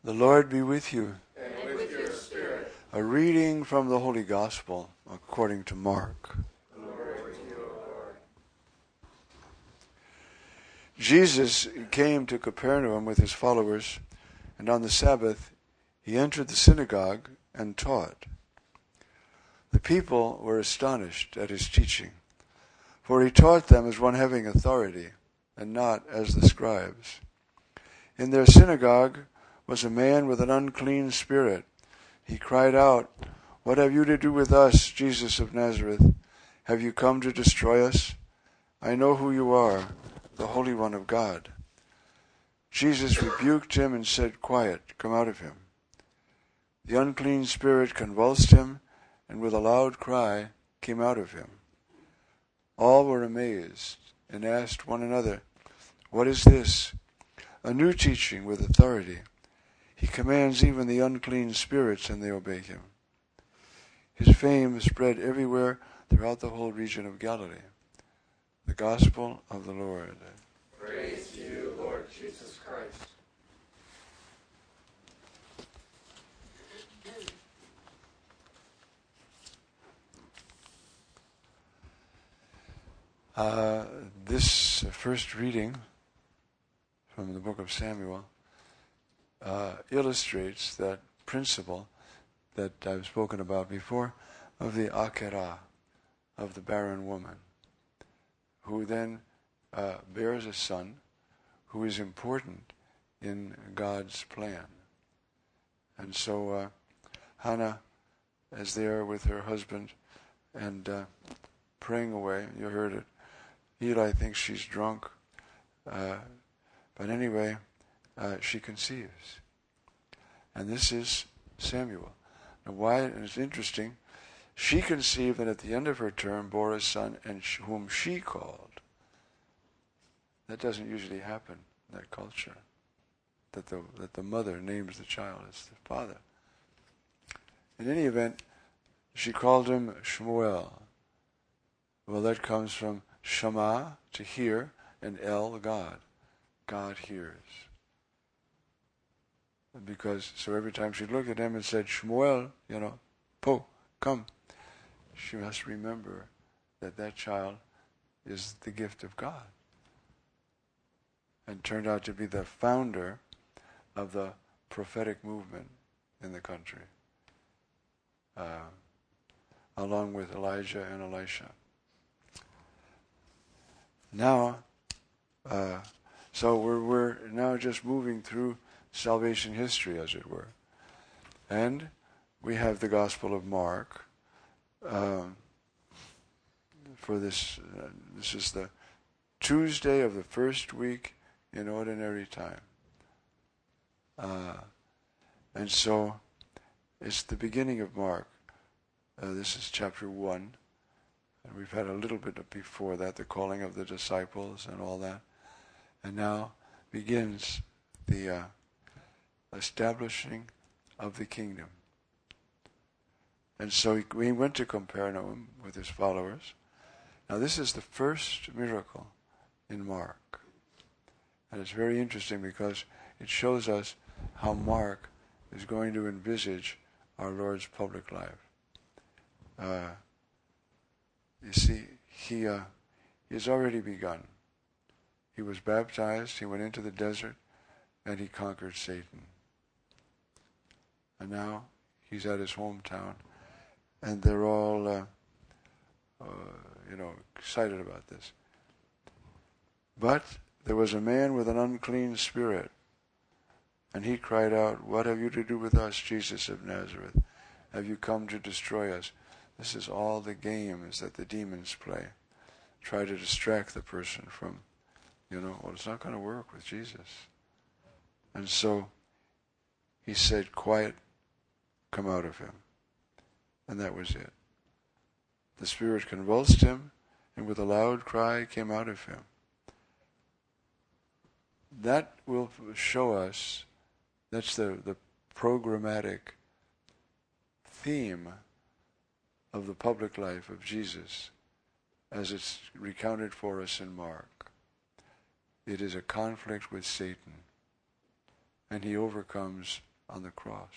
The Lord be with you. And with your spirit. A reading from the Holy Gospel according to Mark. Glory to you, Lord. Jesus came to Capernaum with his followers, and on the Sabbath he entered the synagogue and taught. The people were astonished at his teaching, for he taught them as one having authority, and not as the scribes. In their synagogue was a man with an unclean spirit. He cried out, "What have you to do with us, Jesus of Nazareth? Have you come to destroy us? I know who you are, the Holy One of God." Jesus rebuked him and said, "Quiet, come out of him." The unclean spirit convulsed him, and with a loud cry came out of him. All were amazed and asked one another, "What is this? A new teaching with authority. He commands even the unclean spirits, and they obey him." His fame spread everywhere throughout the whole region of Galilee. The Gospel of the Lord. Praise to you, Lord Jesus Christ. This first reading from the book of Samuel illustrates that principle that I've spoken about before of the Akerah, of the barren woman, who then bears a son who is important in God's plan. And so Hannah is there with her husband and praying away. You heard it. Eli thinks she's drunk. But anyway, she conceives. And this is Samuel. Now why? And it's interesting. She conceived and at the end of her term bore a son, and whom she called. That doesn't usually happen in that culture. That the mother names the child as the father. In any event, she called him Shmuel. Well, that comes from Shema, to hear, and El, God. God hears. Because, so every time she looked at him and said, "Shmuel," Po, come, she must remember that that child is the gift of God. And turned out to be the founder of the prophetic movement in the country, along with Elijah and Elisha. Now, so we're now just moving through salvation history, as it were. And we have the Gospel of Mark for this. This is the Tuesday of the first week in ordinary time. And so it's the beginning of Mark. This is chapter 1. And we've had a little bit before that, the calling of the disciples and all that. And now begins the establishing of the kingdom. And so he went to Capernaum with his followers. Now this is the first miracle in Mark. And it's very interesting because it shows us how Mark is going to envisage our Lord's public life. You see, he has already begun. He was baptized, he went into the desert, and he conquered Satan. And now he's at his hometown, and they're all, excited about this. But there was a man with an unclean spirit, and he cried out, "What have you to do with us, Jesus of Nazareth? Have you come to destroy us?" This is all the games that the demons play. Try to distract the person from, it's not going to work with Jesus. And so he said, "Quiet, come out of him." And that was it. The spirit convulsed him, and with a loud cry came out of him. That will show us, that's the programmatic theme of the public life of Jesus as it's recounted for us in Mark. It is a conflict with Satan, and he overcomes on the cross.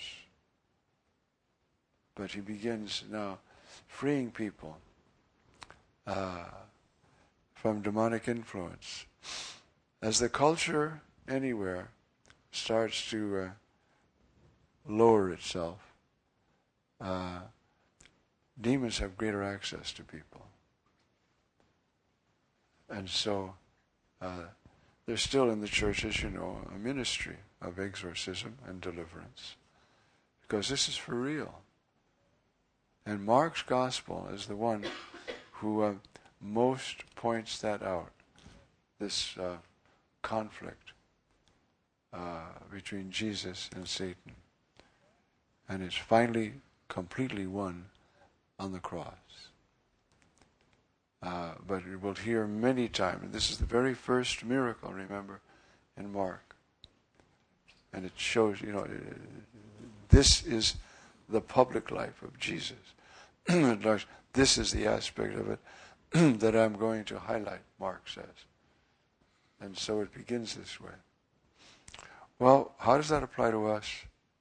But he begins now freeing people from demonic influence. As the culture anywhere starts to lower itself, demons have greater access to people. And so there's still in the church, as you know, a ministry of exorcism and deliverance, because this is for real. And Mark's gospel is the one who most points that out, this conflict between Jesus and Satan. And it's finally completely won on the cross. But we'll hear many times, and this is the very first miracle, remember, in Mark. And it shows, this is the public life of Jesus. This is the aspect of it that I'm going to highlight, Mark says. And so it begins this way. Well, how does that apply to us?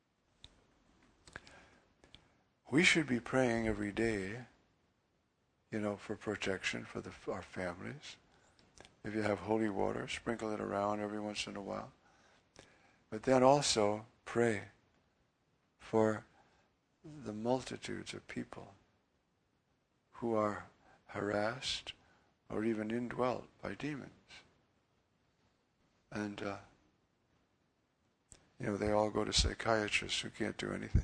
We should be praying every day, for protection for our families. If you have holy water, sprinkle it around every once in a while. But then also pray for the multitudes of people who are harassed or even indwelt by demons. And, they all go to psychiatrists who can't do anything.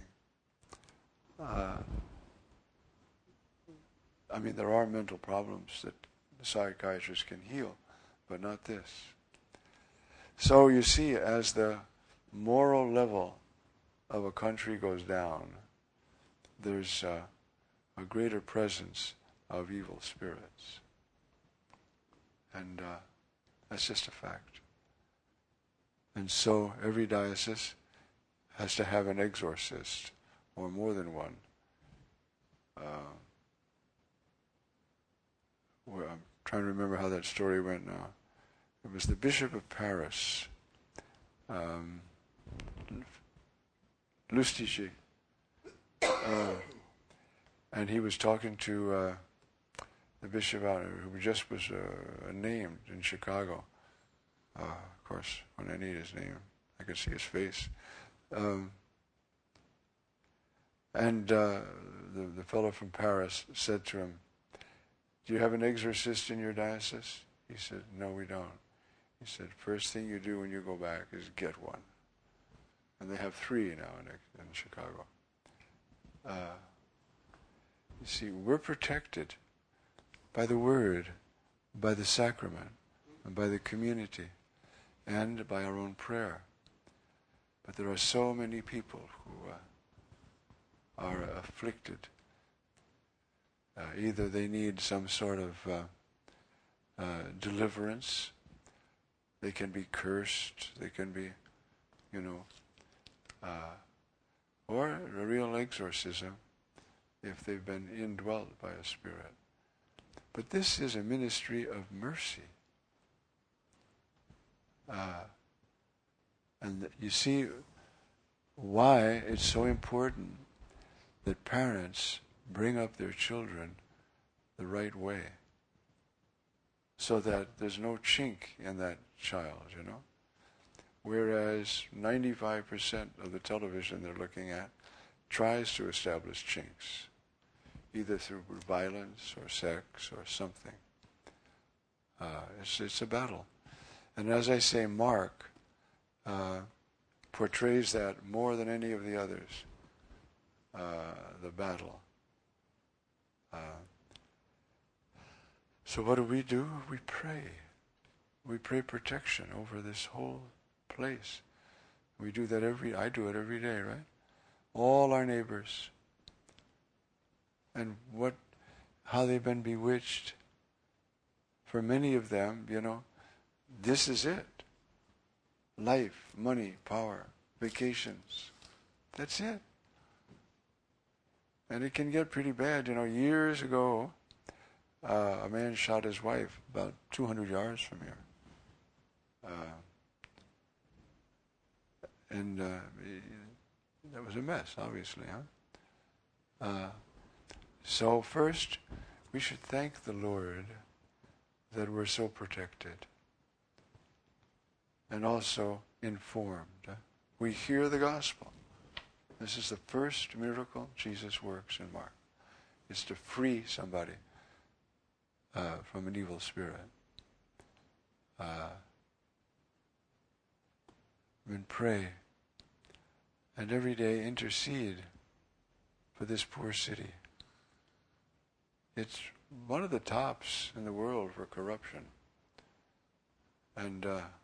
There are mental problems that the psychiatrists can heal, but not this. So you see, as the moral level of a country goes down, there's a greater presence of evil spirits. And that's just a fact. And so every diocese has to have an exorcist, or more than one. I'm trying to remember how that story went now. It was the Bishop of Paris, Lustiger, and he was talking to the bishop who just was named in Chicago. Of course, when I need his name, I can see his face. And the fellow from Paris said to him, "Do you have an exorcist in your diocese?" He said, "No, we don't." He said, "First thing you do when you go back is get one." And they have 3 now in Chicago. You see, we're protected by the Word, by the sacrament, and by the community, and by our own prayer. But there are so many people who are afflicted. Either they need some sort of deliverance, they can be cursed, they can be, or a real exorcism if they've been indwelt by a spirit. But this is a ministry of mercy. And you see why it's so important that parents bring up their children the right way, so that there's no chink in that child, Whereas 95% of the television they're looking at tries to establish chinks, either through violence or sex or something. It's a battle. And as I say, Mark portrays that more than any of the others, the battle. So what do? We pray. We pray protection over this whole place. We do that I do it every day, right? All our neighbors. And how they've been bewitched. For many of them, this is it. Life, money, power, vacations. That's it. And it can get pretty bad. Years ago, a man shot his wife about 200 yards from here. And that was a mess, obviously, huh? So first, we should thank the Lord that we're so protected and also informed. We hear the gospel. This is the first miracle Jesus works in Mark. It's to free somebody from an evil spirit. And pray, and every day intercede for this poor city. It's one of the tops in the world for corruption. And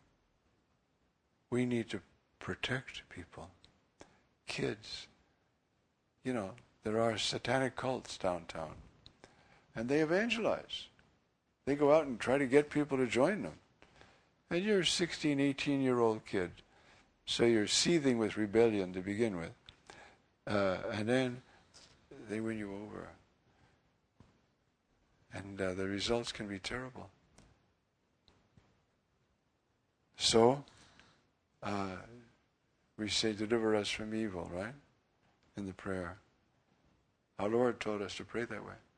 we need to protect people. Kids. You know, there are satanic cults downtown. And they evangelize. They go out and try to get people to join them. And you're a 16, 18-year-old kid. So you're seething with rebellion to begin with. And then they win you over. And the results can be terrible. So, we say, deliver us from evil, right? In the prayer. Our Lord told us to pray that way.